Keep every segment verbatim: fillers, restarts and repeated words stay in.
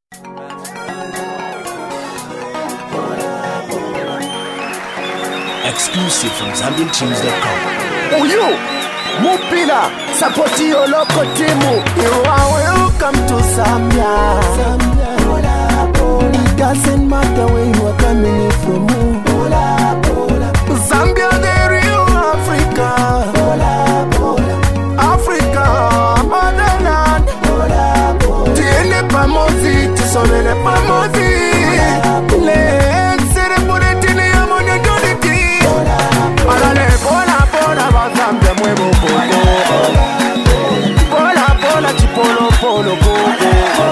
Exclusive from Zambian Tunes dot com. Oh, you, Mupila, support your local team. You are welcome to Zambia. Zambia. It doesn't matter where you are coming from. Zambia, the real Africa. Africa, motherland. Tiene pamosi, tisonele pamosi. Let's celebrate in the community. Alale, bola, bola, bazambia, muevo poco. Bola, bola, chipolo, polo, poco.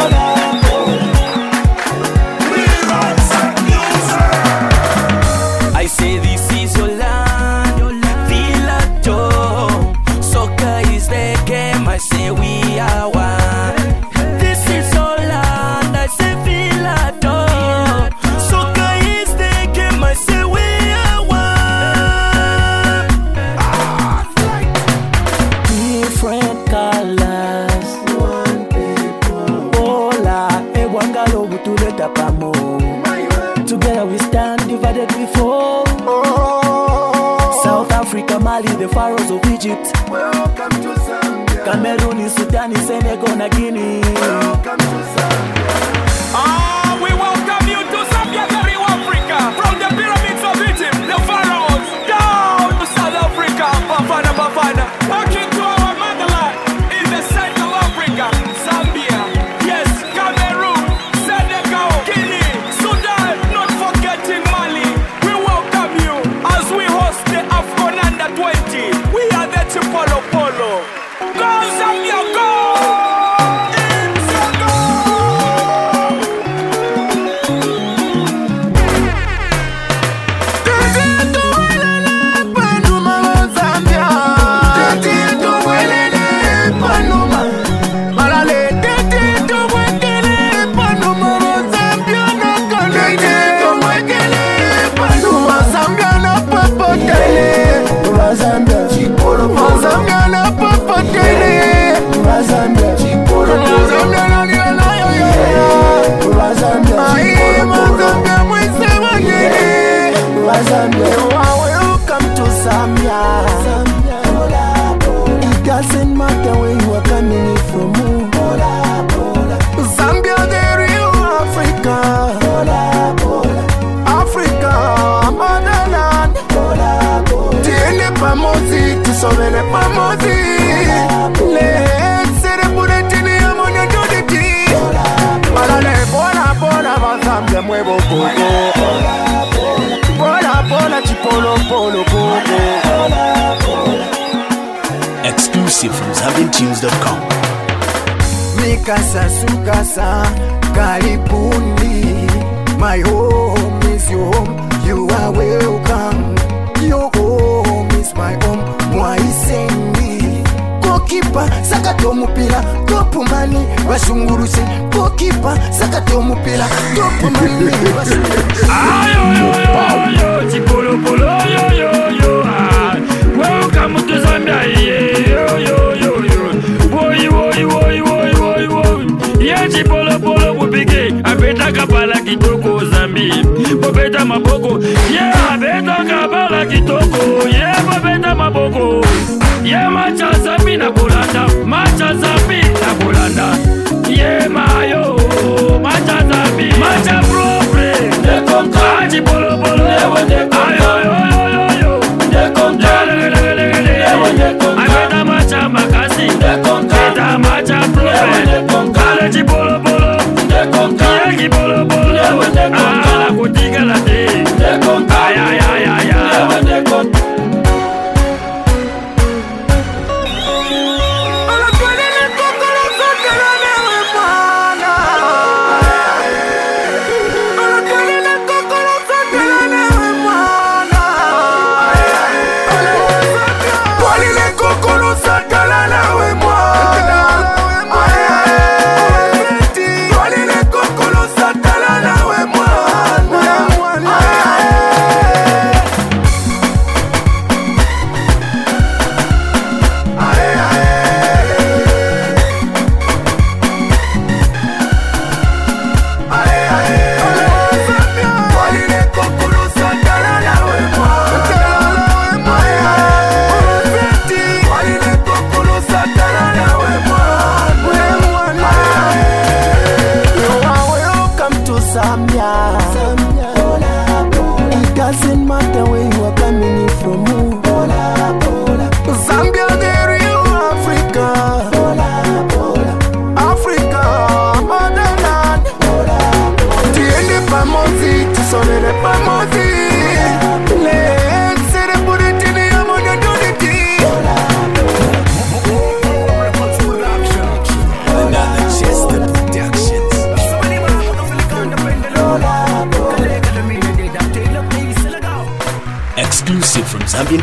I say this is your land, your land. Feel at home. Soccer is the game. I say we are one. This is your land. I say feel at home. Soccer is the game. I say we are one. Ah, different colors, one people. Hola, ewangalo butuleta pamo. Together we stand, divided we fall. Oh. South Africa, Mali, the pharaohs of Egypt. Welcome to Zambia. Cameroon, Sudan, Senegal, and Guinea. Welcome to Zambia. Ah, we welcome you to Zambia, the real Africa. From the pyramids of Egypt, the pharaohs, down to South Africa. Bafana, Bafana. Back into our motherland in the Central Africa, Zambia. Yes, Cameroon, Senegal, Guinea, Sudan, not forgetting Mali. We welcome you as we host the AFCON under twenty. We are the Chipolo Polo. Go Zambia, go! It's a go! Welcome to Zambia. It doesn't matter where you are coming from. Zambia, the real Africa. Africa, motherland. Tiene pamosi, tisonele pamosi. Let's celebrate in the community. Alale, bola, bola, bazambia, muevo poco. Bola, bola, chipolo, polo, poco. Exclusive from Zambian Tunes dot com. Mikasa sukasa, karibuni. My home is your home, you are welcome. Your home is my home, mwaisendi. Goalkeeper, sakate omupira, topumani, bashunguruse. Goalkeeper, sakate omupira, topumani, bashunguruse. Ayo, yo, yo, yo, chipolo, polo, yo, yo, yo, ah. Welcome to Zambia, yeah, yo, yo, yo, yo. Woy, woy, woy, woy, woy, woy. Yeah, chipolo, polo, bubike. Abeta kapala kitoko, Zambi. Bobeta maboko. Yeah, abeta kapala kitoko. Yeah, bobeta maboko. Yeah, macha Zambi na kulanda. Macha Zambi na kulanda. Yeah, mayo. Macha Zambi. Macha propre. De conca. Chipolo, polo. Ayo, yo, yo, yo, yo. De conca. Abeta macha makasi. De conca. Abeta macha propre. De conca. Ale chipolo, polo. De conca. Yeah, chipolo, polo. Ah, la kutika la te. De conca. Ay, ay, ay, ay, ay. De conca. Satana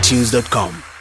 tunes dot com.